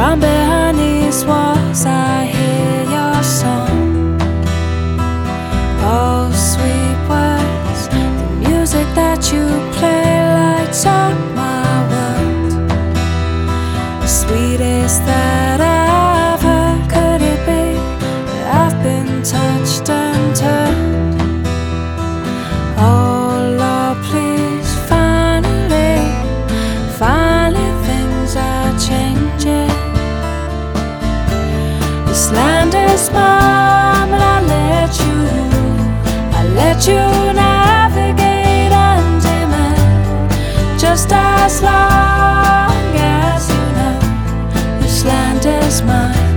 From behind these walls I hear your song. Oh, sweet words, the music that you play lights up my world. The sweetest that I've heard. Could it be that I've been touched and turned? Oh Lord, please, finally things are changing. This land is mine, but I let you navigate under me. Just as long as you know this land is mine.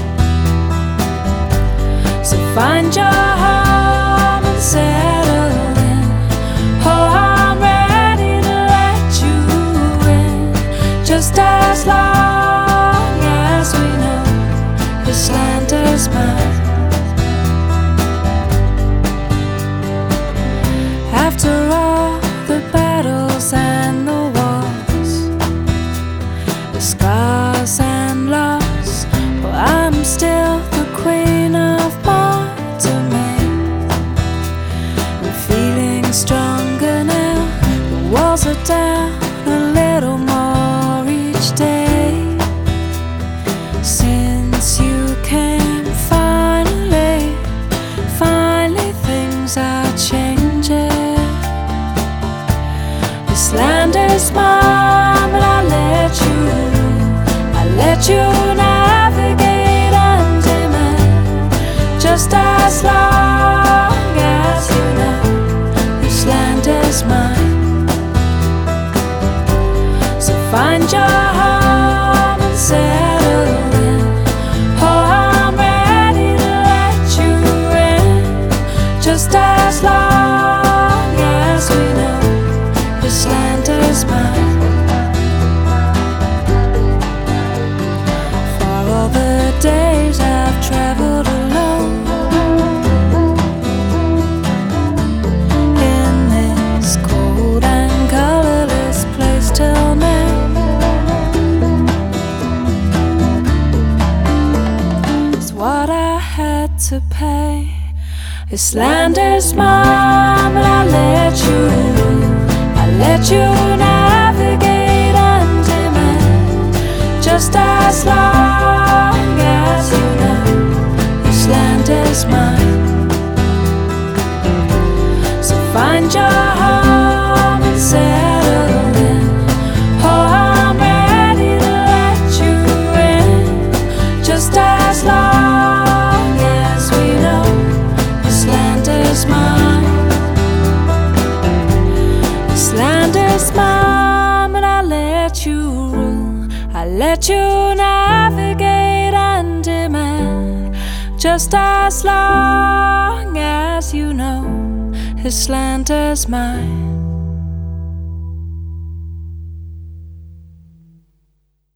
So find your home and settle in. Oh, I'm ready to let you in. Just as long as we know this land is mine. After all the battles and the wars, the scars and loss, well, I'm still the queen of Mortimer. I'm feeling stronger now. The walls are down a little more each day. Since you came, finally things are changing. This land is mine, but I let you navigate under me. Just as long as you know this land is mine. So find your home and settle in. Oh, I'm ready to let you in. Just as long as we know this land is mine. For all the days I've traveled alone in this cold and colorless place till now, it's what I had to pay. This land is mine, but I let you navigate under me. Just as long as you know this land is mine. So find your home and settle in. Oh, I'm ready to let you in. Just as long as we know this land is mine. This land is mine, but I let you rule. I let you navigate under me. Just as long as you know this land is mine.